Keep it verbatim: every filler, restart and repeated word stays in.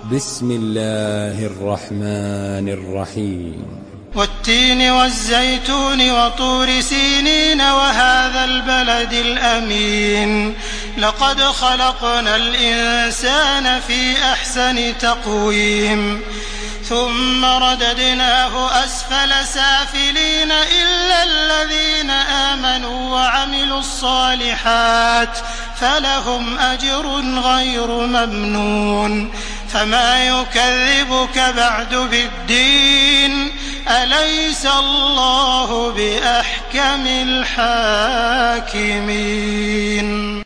بسم الله الرحمن الرحيم والتين والزيتون وطور سينين وهذا البلد الأمين لقد خلقنا الإنسان في أحسن تقويم ثم رددناه أسفل سافلين إلا الذين آمنوا وعملوا الصالحات فلهم أجر غير ممنون فما يكذبك بعد بالدين أليس الله بأحكم الحاكمين.